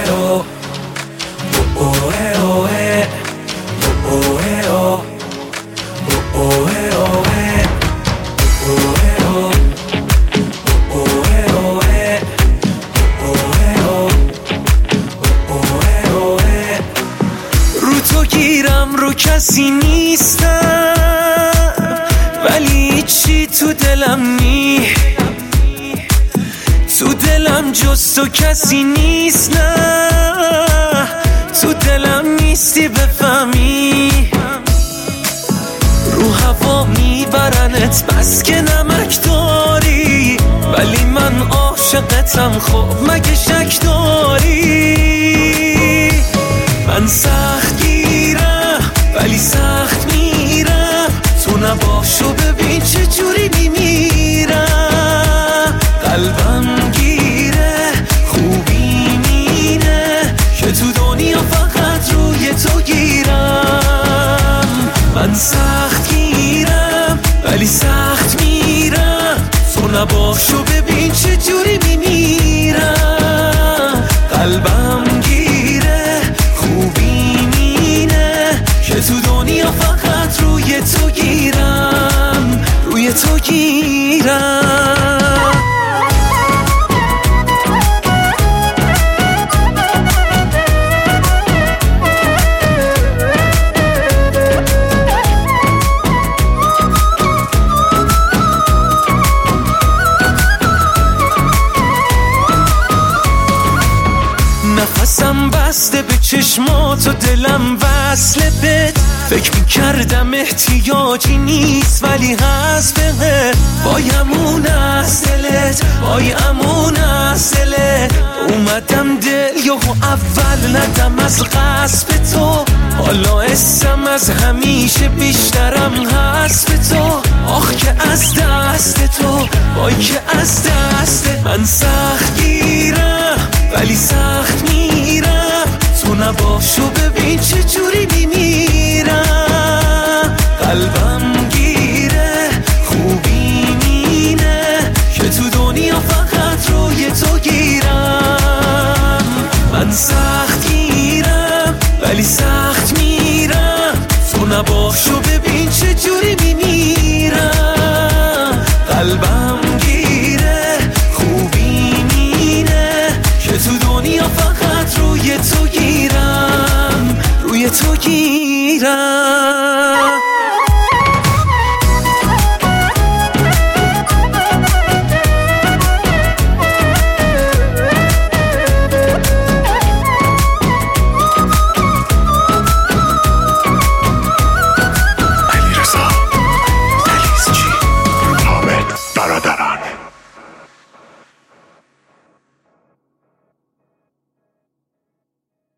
رو تو گیرم رو کسی نیستم ولی چی تو دلم نی تو دلم جز تو کسی نیست نه تو دلم نیستی بفهمی رو هوا میبرنت بس که نمک داری ولی من عاشقتم خب مگه شک داری من سخت گیرم ولی سخت میرم تو نباشو ببین چه جوری میمیرم قلبم گیره خوبی مینه که تو دنیا فقط روی تو گیرم من سخت گیرم ولی سخت میرم تو نباشو ببین چه جوری میمیرم قلبم گیره خوبی مینه که تو دنیا فقط روی تو گیرم روی تو گیرم نفسم بسته به چشمات و دلم وصله بهت فکر میکردم احتیاجی نیست ولی هست بهت بایمون از دلت بایمون از دلت اومدم دل یهو اول ندم از غصب تو حالا اسم از همیشه بیشترم هست به تو آخ که از دست تو وای که از دست من سخت گیرم ولی سخت میرم تو نباشو ببین چه جوری میمیرم قلبم گیره خوبی مینه که تو دنیا فقط روی تو گیرم من سخت گیرم ولی سخت میرم تو نباشو ببین چه جوری